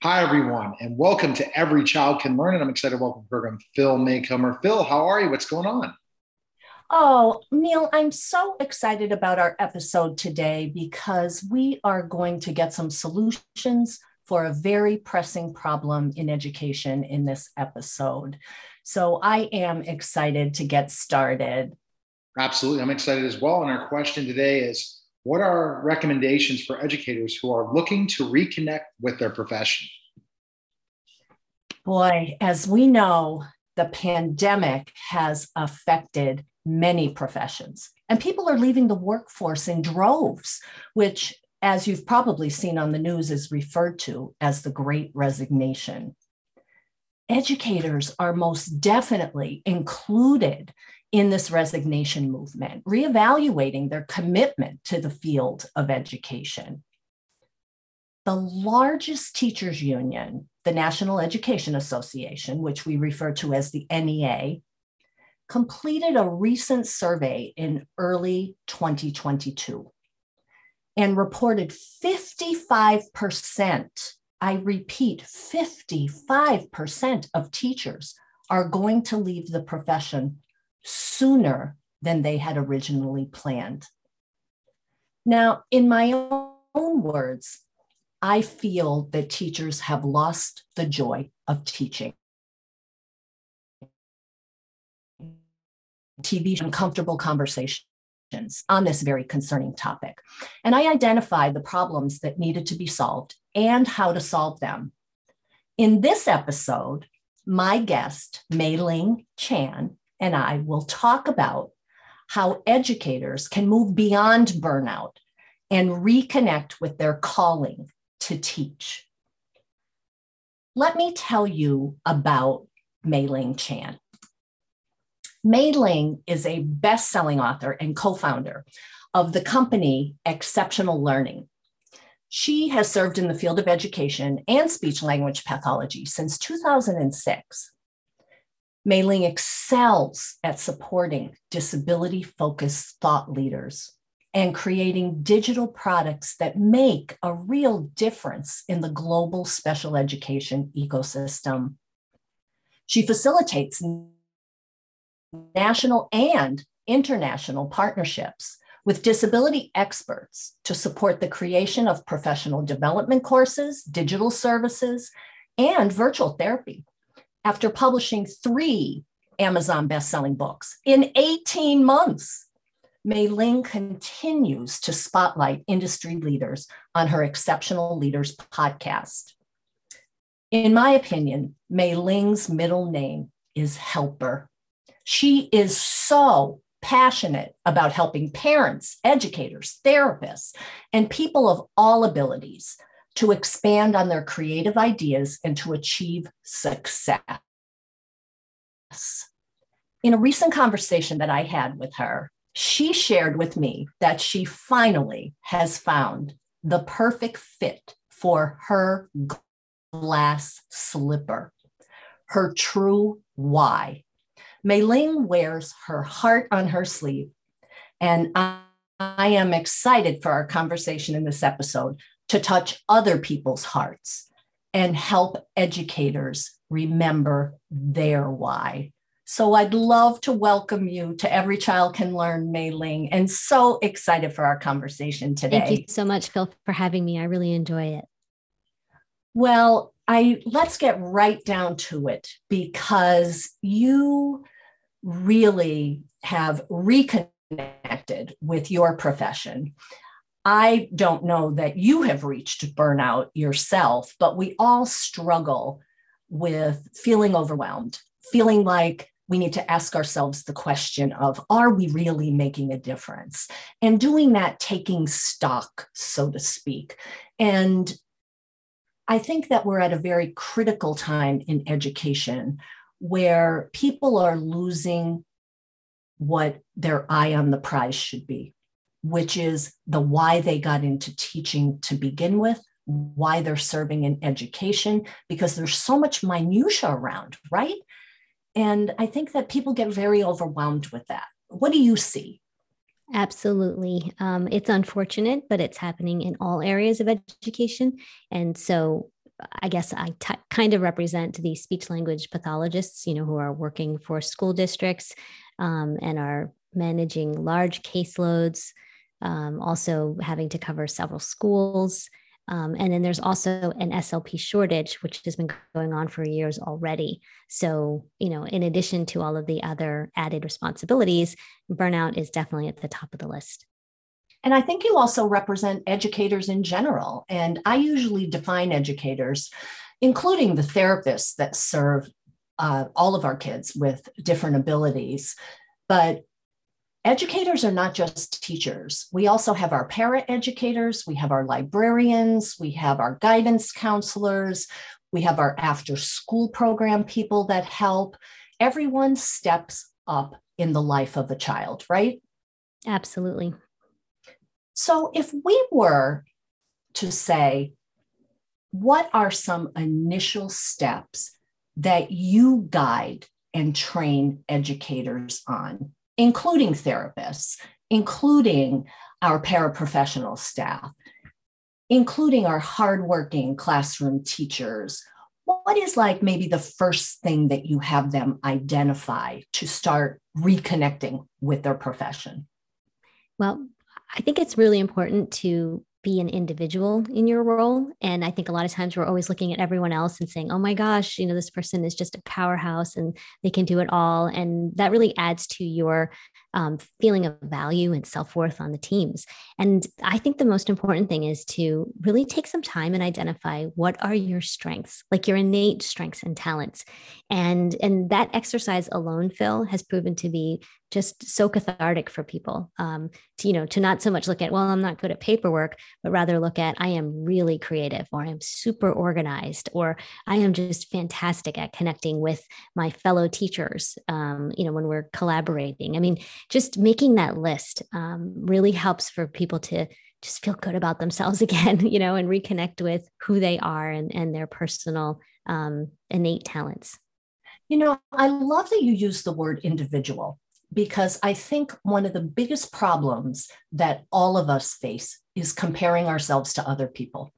Hi, everyone, and welcome to Every Child Can Learn. And I'm excited to welcome to the program Phil Maycomer. Phil, how are you? What's going on? Oh, Neil, I'm so excited about our episode today because we are going to get some solutions for a very pressing problem in education in this episode. So I am excited to get started. Absolutely. I'm excited as well. And our question today is what are recommendations for educators who are looking to reconnect with their profession? Boy, as we know, the pandemic has affected many professions, and people are leaving the workforce in droves, which, as you've probably seen on the news, is referred to as the Great Resignation. Educators are most definitely included in this resignation movement, reevaluating their commitment to the field of education. The largest teachers union, the National Education Association, which we refer to as the NEA, completed a recent survey in early 2022 and reported 55%, I repeat, 55% of teachers are going to leave the profession sooner than they had originally planned. Now, in my own words, I feel that teachers have lost the joy of teaching. TV uncomfortable conversations on this very concerning topic. And I identified the problems that needed to be solved and how to solve them. In this episode, my guest, Mei Ling Chan, and I will talk about how educators can move beyond burnout and reconnect with their calling to teach. Let me tell you about Mei Ling Chan. Mei Ling is a best-selling author and co-founder of the company Exceptional Learning. She has served in the field of education and speech-language pathology since 2006. Mei Ling excels at supporting disability-focused thought leaders and creating digital products that make a real difference in the global special education ecosystem. She facilitates national and international partnerships with disability experts to support the creation of professional development courses, digital services, and virtual therapy. After publishing 3 Amazon best-selling books in 18 months, Mei Ling continues to spotlight industry leaders on her Exceptional Leaders podcast. In my opinion, Mei Ling's middle name is Helper. She is so passionate about helping parents, educators, therapists, and people of all abilities to expand on their creative ideas and to achieve success. In a recent conversation that I had with her, she shared with me that she finally has found the perfect fit for her glass slipper, her true why. Mei Ling wears her heart on her sleeve, and I am excited for our conversation in this episode to touch other people's hearts and help educators remember their why. So I'd love to welcome you to Every Child Can Learn, Mei Ling, and so excited for our conversation Thank you today. so much, Phil, for having me. I really enjoy it. Well, let's get right down to it because you really have reconnected with your profession. I don't know that you have reached burnout yourself, but we all struggle with feeling overwhelmed, feeling like we need to ask ourselves the question of, are we really making a difference? And doing that, taking stock, so to speak. And I think that we're at a very critical time in education where people are losing what their eye on the prize should be, which is the why they got into teaching to begin with, why they're serving in education, because there's so much minutia around, right? And I think that people get very overwhelmed with that. What do you see? Absolutely. It's unfortunate, but it's happening in all areas of education. And so I guess kind of represent the speech language pathologists, who are working for school districts and are managing large caseloads, also having to cover several schools. And then there's also an SLP shortage, which has been going on for years already. So, in addition to all of the other added responsibilities, burnout is definitely at the top of the list. And I think you also represent educators in general. And I usually define educators, including the therapists that serve all of our kids with different abilities. But educators are not just teachers. We also have our para-educators, we have our librarians, we have our guidance counselors, we have our after-school program people that help. Everyone steps up in the life of a child, right? Absolutely. So if we were to say, what are some initial steps that you guide and train educators on, including therapists, including our paraprofessional staff, including our hardworking classroom teachers, what is like maybe the first thing that you have them identify to start reconnecting with their profession? Well, I think it's really important to be an individual in your role. And I think a lot of times we're always looking at everyone else and saying, oh my gosh, this person is just a powerhouse and they can do it all. And that really adds to your feeling of value and self-worth on the teams. And I think the most important thing is to really take some time and identify what are your strengths, like your innate strengths and talents. And that exercise alone, Phil, has proven to be just so cathartic for people to not so much look at, well, I'm not good at paperwork, but rather look at, I am really creative, or I'm super organized, or I am just fantastic at connecting with my fellow teachers, when we're collaborating. I mean, just making that list really helps for people to just feel good about themselves again, and reconnect with who they are and their personal innate talents. I love that you use the word individual, because I think one of the biggest problems that all of us face is comparing ourselves to other people.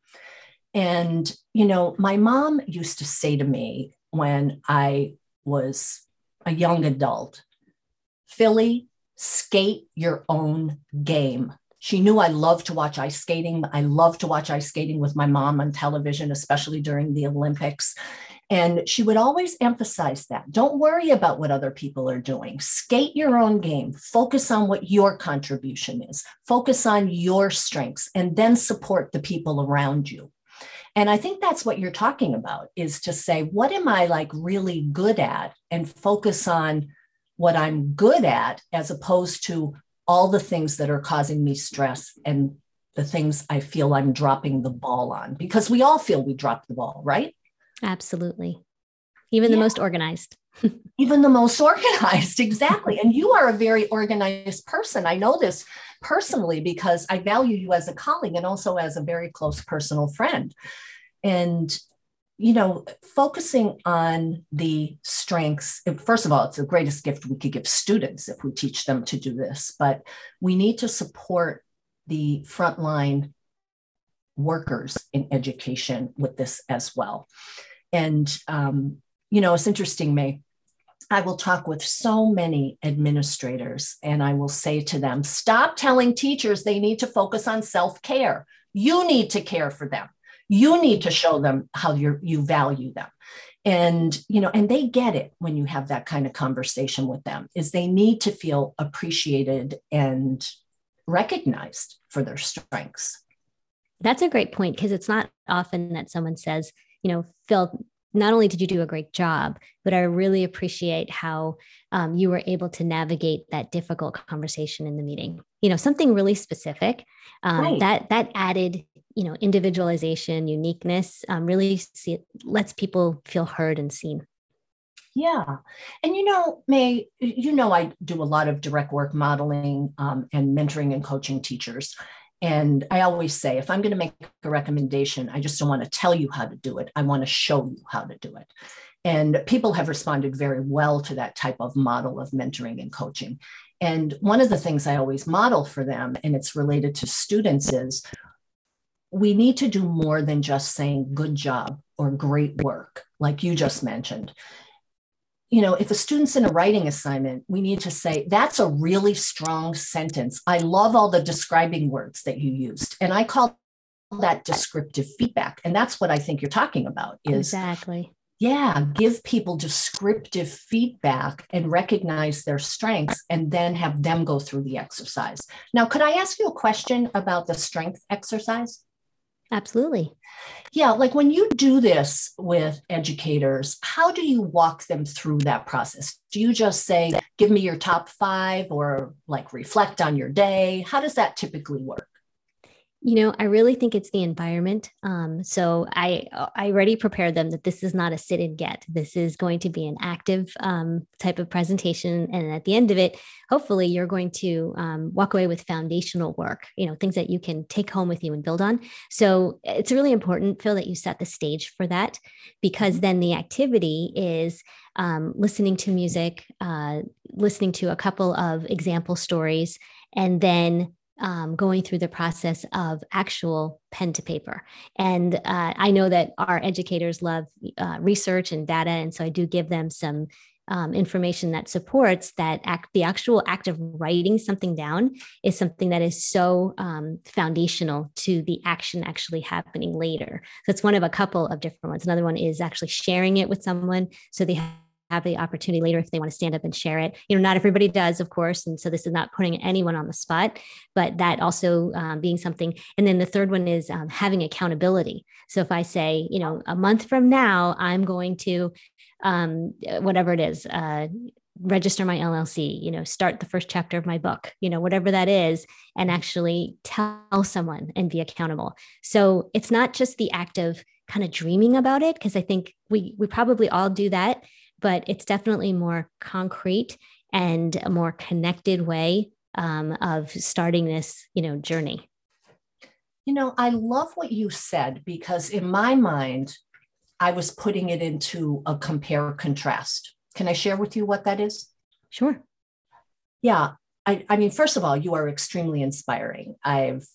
And, my mom used to say to me when I was a young adult, Philly, skate your own game. She knew I loved to watch ice skating. I loved to watch ice skating with my mom on television, especially during the Olympics. And she would always emphasize that. Don't worry about what other people are doing. Skate your own game. Focus on what your contribution is. Focus on your strengths, and then support the people around you. And I think that's what you're talking about, is to say, what am I like really good at, and focus on what I'm good at, as opposed to all the things that are causing me stress and the things I feel I'm dropping the ball on, because we all feel we dropped the ball, right? Absolutely. Even the most organized. Even the most organized, exactly. And you are a very organized person. I know this personally because I value you as a colleague and also as a very close personal friend. And, focusing on the strengths, first of all, it's the greatest gift we could give students if we teach them to do this, but we need to support the frontline workers in education with this as well. And, it's interesting, May. I will talk with so many administrators and I will say to them, stop telling teachers they need to focus on self-care. You need to care for them. You need to show them how you value them. And, and they get it when you have that kind of conversation with them, is they need to feel appreciated and recognized for their strengths. That's a great point, because it's not often that someone says, Phil, not only did you do a great job, but I really appreciate how you were able to navigate that difficult conversation in the meeting. Something really specific Right. that added, individualization, uniqueness, really lets people feel heard and seen. Yeah. And, May, I do a lot of direct work modeling and mentoring and coaching teachers. And I always say, if I'm going to make a recommendation, I just don't want to tell you how to do it. I want to show you how to do it. And people have responded very well to that type of model of mentoring and coaching. And one of the things I always model for them, and it's related to students, is we need to do more than just saying good job or great work, like you just mentioned. If a student's in a writing assignment, we need to say, that's a really strong sentence. I love all the describing words that you used. And I call that descriptive feedback. And that's what I think you're talking about is exactly. Yeah, give people descriptive feedback and recognize their strengths and then have them go through the exercise. Now, could I ask you a question about the strength exercise? Absolutely. Yeah, like when you do this with educators, how do you walk them through that process? Do you just say, give me your top 5 or like reflect on your day? How does that typically work? I really think it's the environment. So I already prepared them that this is not a sit and get. This is going to be an active type of presentation. And at the end of it, hopefully you're going to walk away with foundational work, things that you can take home with you and build on. So it's really important, Phil, that you set the stage for that, because then the activity is listening to music, listening to a couple of example stories, and then going through the process of actual pen to paper. And I know that our educators love research and data. And so I do give them some information that supports that the actual act of writing something down is something that is so foundational to the action actually happening later. So it's one of a couple of different ones. Another one is actually sharing it with someone so they have the opportunity later if they want to stand up and share it. Not everybody does, of course. And so this is not putting anyone on the spot, but that also being something. And then the third one is having accountability. So if I say, a month from now, I'm going to, whatever it is, register my LLC, start the first chapter of my book, whatever that is, and actually tell someone and be accountable. So it's not just the act of kind of dreaming about it, because I think we probably all do that, but it's definitely more concrete and a more connected way of starting this, journey. I love what you said, because in my mind, I was putting it into a compare contrast. Can I share with you what that is? Sure. Yeah. I mean, first of all, you are extremely inspiring. I've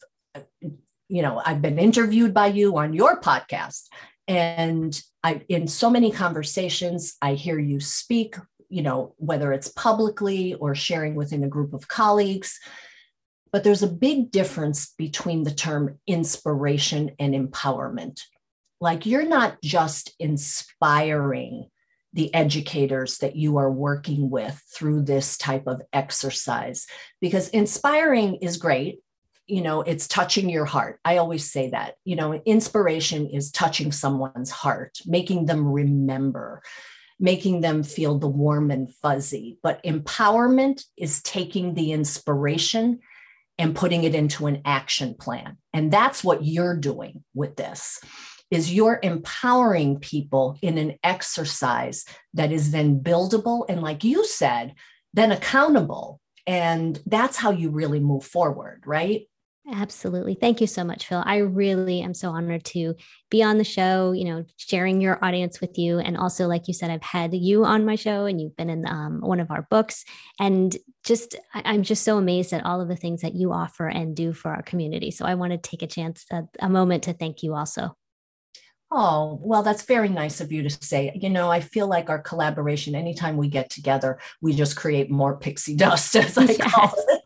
been interviewed by you on your podcast, and in so many conversations, I hear you speak, whether it's publicly or sharing within a group of colleagues. But there's a big difference between the term inspiration and empowerment. Like, you're not just inspiring the educators that you are working with through this type of exercise, because inspiring is great. It's touching your heart. I always say that, inspiration is touching someone's heart, making them remember, making them feel the warm and fuzzy. But empowerment is taking the inspiration and putting it into an action plan. And that's what you're doing with this, is you're empowering people in an exercise that is then buildable. And like you said, then accountable. And that's how you really move forward, right? Absolutely. Thank you so much, Phil. I really am so honored to be on the show, sharing your audience with you. And also, like you said, I've had you on my show and you've been in one of our books. And I'm just so amazed at all of the things that you offer and do for our community. So I want to take a moment to thank you also. Oh, well, that's very nice of you to say. I feel like our collaboration, anytime we get together, we just create more pixie dust, as I call it.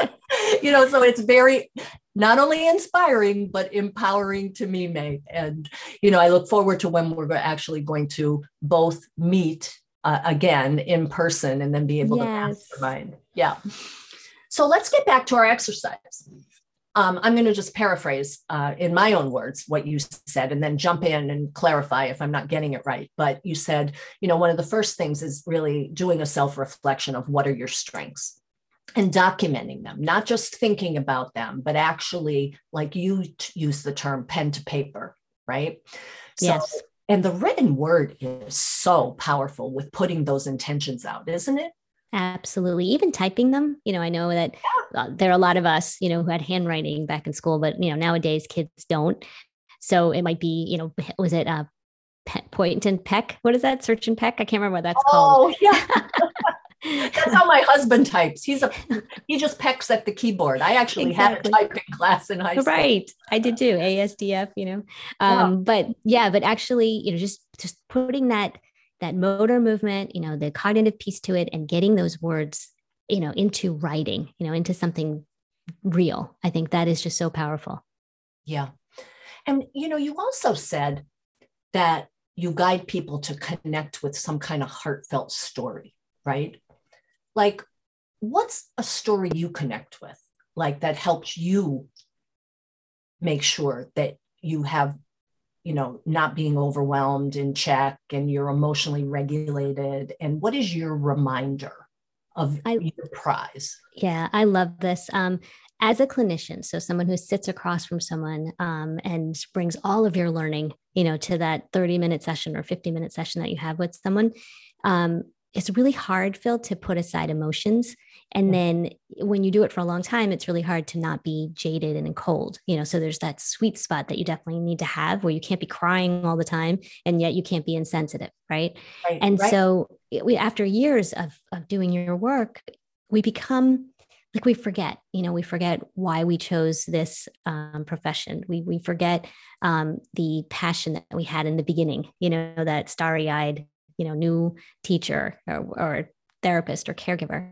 So it's very not only inspiring, but empowering to me, May. And, I look forward to when we're actually going to both meet again in person and then be able to mastermind. Yeah. So let's get back to our exercise. I'm going to just paraphrase in my own words what you said, and then jump in and clarify if I'm not getting it right. But you said, one of the first things is really doing a self-reflection of what are your strengths and documenting them, not just thinking about them, but actually, like you use the term, pen to paper, right? Yes. And the written word is so powerful with putting those intentions out, isn't it? Absolutely. Even typing them, I know that there are a lot of us, who had handwriting back in school, but, nowadays kids don't. So it might be, was it point and peck? What is that? Search and peck? I can't remember what that's called. Oh, yeah. That's how my husband types. He just pecks at the keyboard. I actually had a typing class in high school. Right. I did too. ASDF, but actually, just putting that motor movement, the cognitive piece to it and getting those words, into writing, into something real. I think that is just so powerful. Yeah. And, you also said that you guide people to connect with some kind of heartfelt story, right? Like, what's a story you connect with, like that helps you make sure that you have, not being overwhelmed, in check, and you're emotionally regulated? And what is your reminder of your prize? Yeah, I love this. As a clinician, so someone who sits across from someone and brings all of your learning, to that 30-minute session or 50-minute session that you have with someone, it's really hard, Phil, to put aside emotions. And then when you do it for a long time, it's really hard to not be jaded and cold, so there's that sweet spot that you definitely need to have where you can't be crying all the time and yet you can't be insensitive. Right. So after years of doing your work, we become like, we forget why we chose this profession. We forget the passion that we had in the beginning, that starry-eyed, new teacher or therapist or caregiver.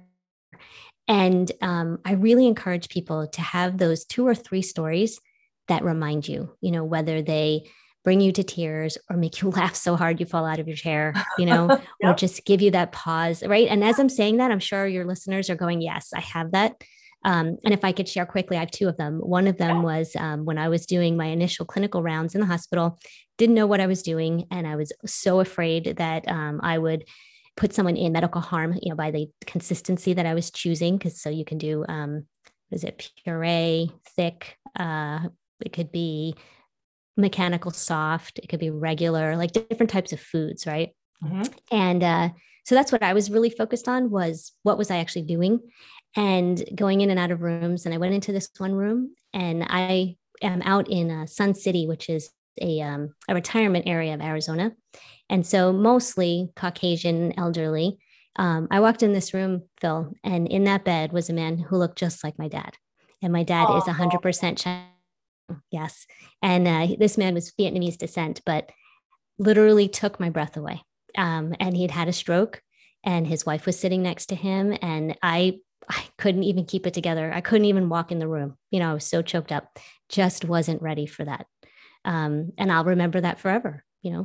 And I really encourage people to have those 2 or 3 stories that remind you, whether they bring you to tears or make you laugh so hard you fall out of your chair, yep. Or just give you that pause, right? And as I'm saying that, I'm sure your listeners are going, yes, I have that. And if I could share quickly, I have 2 of them. One of them was when I was doing my initial clinical rounds in the hospital, didn't know what I was doing. And I was so afraid that I would put someone in medical harm, by the consistency that I was choosing. Because so you can do, is it puree, thick? It could be mechanical soft. It could be regular, like different types of foods, right? Mm-hmm. And so that's what I was really focused on, was what was I actually doing and going in and out of rooms. And I went into this one room, and I am out in Sun City, which is a retirement area of Arizona. And so mostly Caucasian, elderly. I walked in this room, Phil, and in that bed was a man who looked just like my dad. And my dad is 100% Chinese. Yes. And this man was Vietnamese descent, but literally took my breath away. And he'd had a stroke, and his wife was sitting next to him. And I couldn't even keep it together. I couldn't even walk in the room. I was so choked up, just wasn't ready for that. And I'll remember that forever,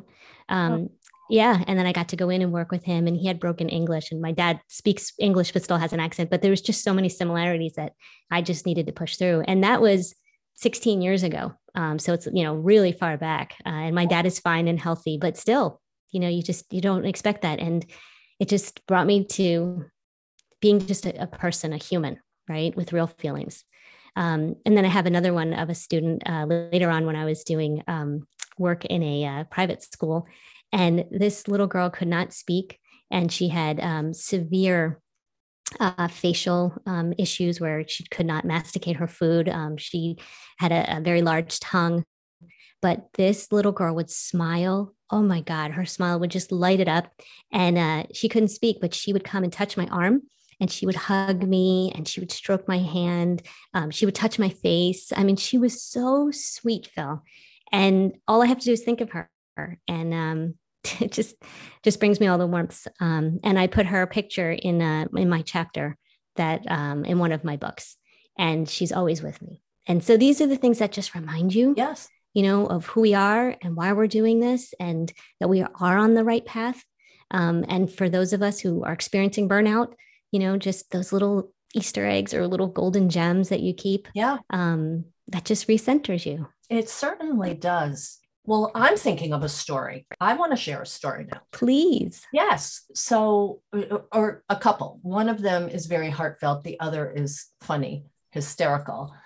Yeah. And then I got to go in and work with him, and he had broken English, and my dad speaks English, but still has an accent. But there was just so many similarities that I just needed to push through. And that was 16 years ago. So it's, really far back. And my dad is fine and healthy, but still, you don't expect that. And it just brought me to being just a person, a human, right, with real feelings. And then I have another one of a student later on when I was doing work in a private school. And this little girl could not speak, and she had severe facial issues where she could not masticate her food. She had a very large tongue, but this little girl would smile. Oh my God, her smile would just light it up. And she couldn't speak, but she would come and touch my arm, and she would hug me, and she would stroke my hand. She would touch my face. I mean, she was so sweet, Phil. And all I have to do is think of her. And it just brings me all the warmth. And I put her picture in my chapter that in one of my books, and she's always with me. And so these are the things that just remind you, yes, of who we are and why we're doing this, and that we are on the right path. And for those of us who are experiencing burnout, just those little Easter eggs or little golden gems that you keep, that just recenters you. It certainly does. Well, I'm thinking of a story. I want to share a story now. Please. Yes. So, or a couple. One of them is very heartfelt. The other is funny, hysterical.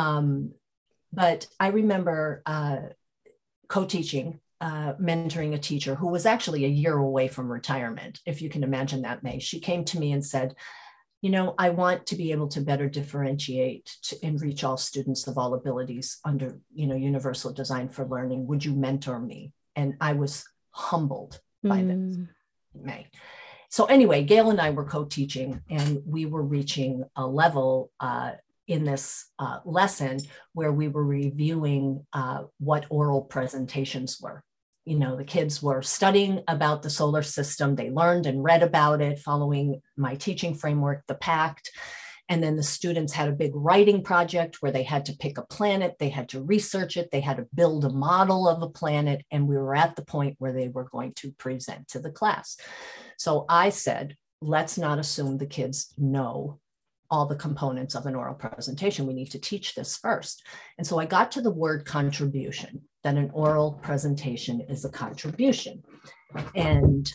But I remember co-teaching, mentoring a teacher who was actually a year away from retirement, if you can imagine that, May. She came to me and said, I want to be able to better differentiate and reach all students of all abilities under, universal design for learning. Would you mentor me? And I was humbled by this, May. So anyway, Gail and I were co-teaching, and we were reaching a level in this lesson where we were reviewing what oral presentations were. You know, the kids were studying about the solar system. They learned and read about it following my teaching framework, the PACT. And then the students had a big writing project where they had to pick a planet, they had to research it, they had to build a model of a planet, and we were at the point where they were going to present to the class. So I said, let's not assume the kids know all the components of an oral presentation. We need to teach this first. And so I got to the word contribution, that an oral presentation is a contribution. And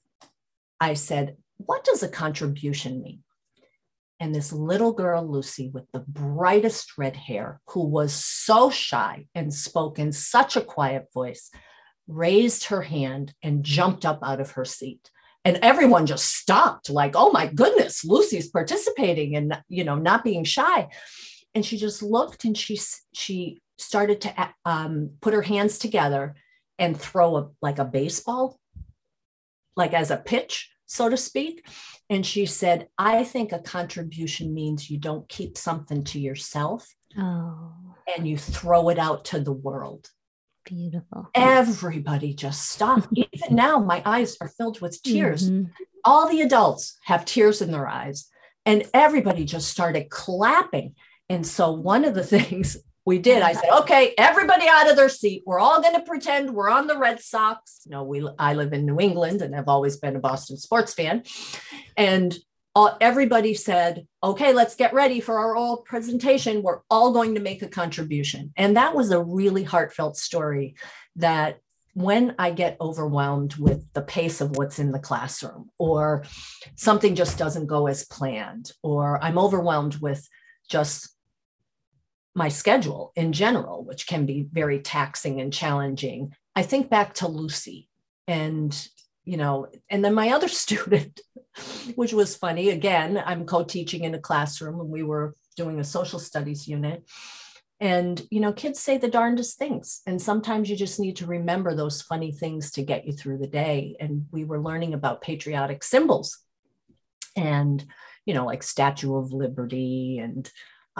I said, what does a contribution mean? And this little girl, Lucy, with the brightest red hair, who was so shy and spoke in such a quiet voice, raised her hand and jumped up out of her seat. And everyone just stopped, like, oh my goodness, Lucy's participating and, you know, not being shy. And she just looked, and she started to put her hands together and throw like a baseball, like as a pitch, so to speak. And she said, I think a contribution means you don't keep something to yourself and you throw it out to the world. Beautiful. Everybody just stopped. Even now, my eyes are filled with tears. All the adults have tears in their eyes, and everybody just started clapping. And so one of the things we did, I said, okay, everybody out of their seat. We're all going to pretend we're on the Red Sox. No, I live in New England and have always been a Boston sports fan. And everybody said, okay, let's get ready for our oral presentation. We're all going to make a contribution. And that was a really heartfelt story that when I get overwhelmed with the pace of what's in the classroom, or something just doesn't go as planned, or I'm overwhelmed with just my schedule in general, which can be very taxing and challenging, I think back to Lucy and, you know, and then my other student, which was funny. Again, I'm co-teaching in a classroom and we were doing a social studies unit. And, you know, kids say the darndest things. And sometimes you just need to remember those funny things to get you through the day. And we were learning about patriotic symbols and, you know, like Statue of Liberty and,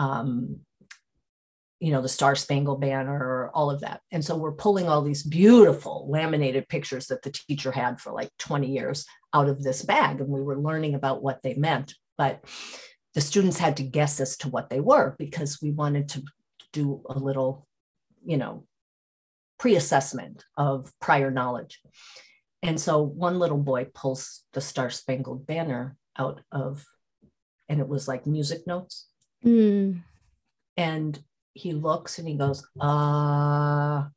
you know, the Star Spangled Banner, all of that. And so we're pulling all these beautiful laminated pictures that the teacher had for like 20 years out of this bag. And we were learning about what they meant. But the students had to guess as to what they were, because we wanted to do a little, you know, pre-assessment of prior knowledge. And so one little boy pulls the Star Spangled Banner out of, and it was like music notes. And he looks and he goes, and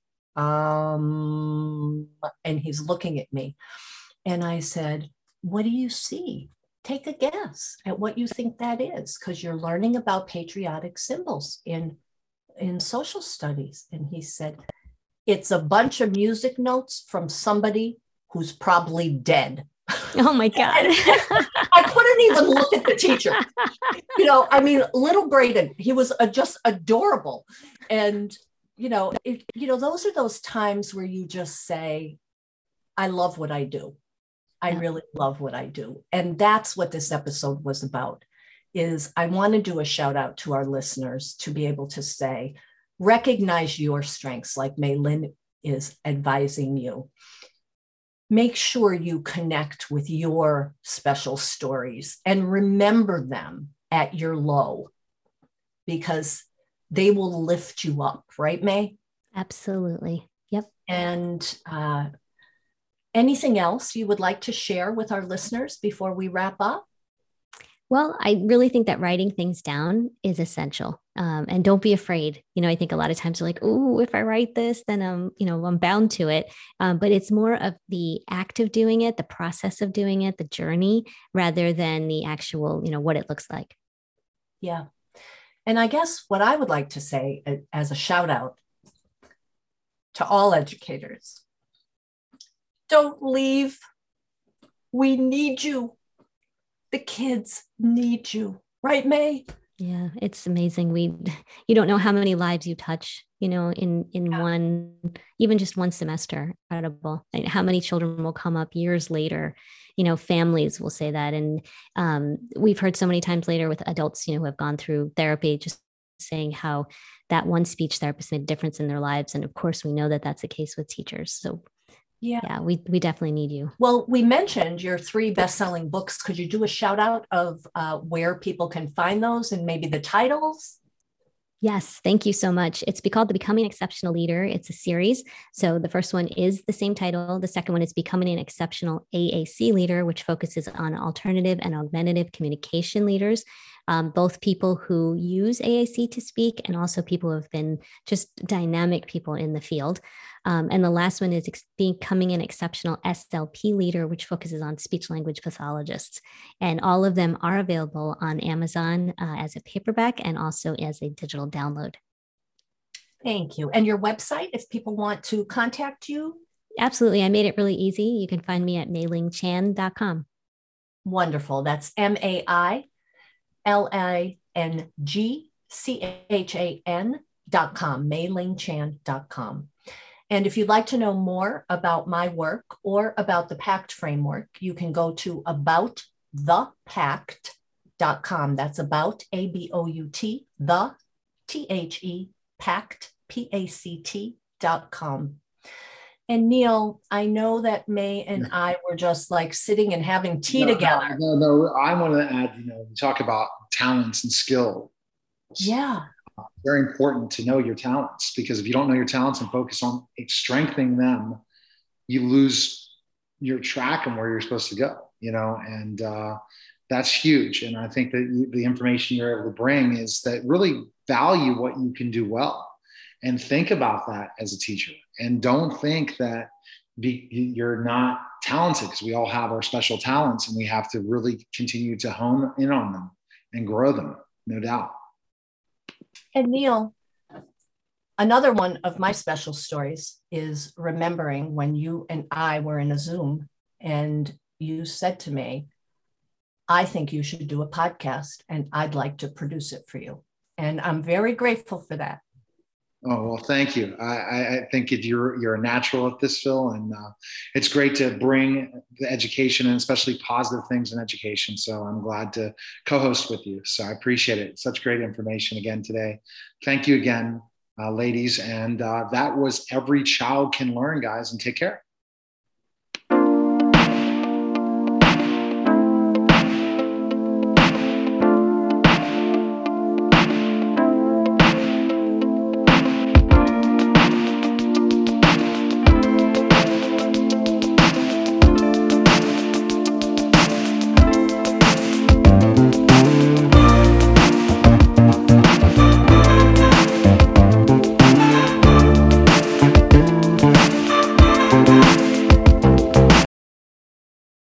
he's looking at me. And I said, what do you see? Take a guess at what you think that is, because you're learning about patriotic symbols in social studies. And he said, it's a bunch of music notes from somebody who's probably dead. Oh my God. I couldn't even look at the teacher. You know, I mean, little Braden, he was just adorable. And, you know, those are those times where you just say, I love what I do. I really love what I do. And that's what this episode was about, is I want to do a shout out to our listeners to be able to say, recognize your strengths like Mei Lin is advising you. Make sure you connect with your special stories and remember them at your low, because they will lift you up, right, May? Absolutely. Yep. And anything else you would like to share with our listeners before we wrap up? Well, I really think that writing things down is essential. And don't be afraid. You know, I think a lot of times you're like, oh, if I write this, then I'm bound to it. But it's more of the act of doing it, the process of doing it, the journey, rather than the actual, what it looks like. Yeah. And I guess what I would like to say as a shout out to all educators, don't leave. We need you. The kids need you, right, May? Yeah, it's amazing. You don't know how many lives you touch, in one, even just one semester. Incredible. And how many children will come up years later? Families will say that. And we've heard so many times later with adults, who have gone through therapy, just saying how that one speech therapist made a difference in their lives. And of course, we know that that's the case with teachers. So yeah, we definitely need you. Well, we mentioned your 3 best-selling books. Could you do a shout out of where people can find those and maybe the titles? Yes, thank you so much. It's called The Becoming an Exceptional Leader. It's a series. So the first one is the same title. The second one is Becoming an Exceptional AAC Leader, which focuses on alternative and augmentative communication leaders, both people who use AAC to speak and also people who have been just dynamic people in the field. And the last one is Becoming an Exceptional SLP Leader, which focuses on speech language pathologists. And all of them are available on Amazon as a paperback and also as a digital download. Thank you. And your website, if people want to contact you? Absolutely. I made it really easy. You can find me at mailingchan.com. Wonderful. That's MailingChan.com, mailingchan.com. And if you'd like to know more about my work or about the PACT framework, you can go to aboutthepact.com. That's about, ABOUT, the, THE, PACT, PACT.com. And Neil, I know that May and I were just like sitting and having tea together. No, I want to add, we talk about talents and skill. Yeah. Very important to know your talents, because if you don't know your talents and focus on strengthening them, you lose your track and where you're supposed to go, and that's huge. And I think that the information you're able to bring is that really value what you can do well and think about that as a teacher. And don't think that you're not talented, because we all have our special talents and we have to really continue to hone in on them and grow them, no doubt. And Neil, another one of my special stories is remembering when you and I were in a Zoom and you said to me, I think you should do a podcast and I'd like to produce it for you. And I'm very grateful for that. Oh, well, thank you. I think you're a natural at this, Phil, and it's great to bring the education and especially positive things in education. So I'm glad to co-host with you. So I appreciate it. Such great information again today. Thank you again, ladies. And that was Every Child Can Learn, guys, and take care.